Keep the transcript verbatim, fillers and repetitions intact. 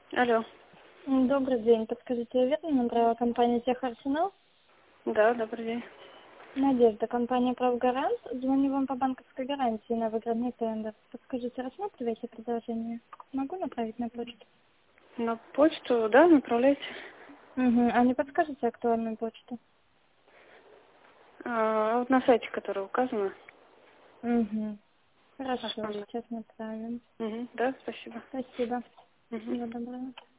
Алло. М, Добрый день. Подскажите, я верно набрала компанию Тех Арсенал? Да, добрый день. Надежда, компания Правгарант. Звоню вам по банковской гарантии на выгодный тендер. Подскажите, рассматриваете предложение? Могу направить на почту? На почту, да, направляйте. Угу. А не подскажете актуальную почту? А, вот на сайте, который указано. Угу. Хорошо, Основной. сейчас направим. Мгм, да, спасибо. Спасибо. Мгм. Всего доброго.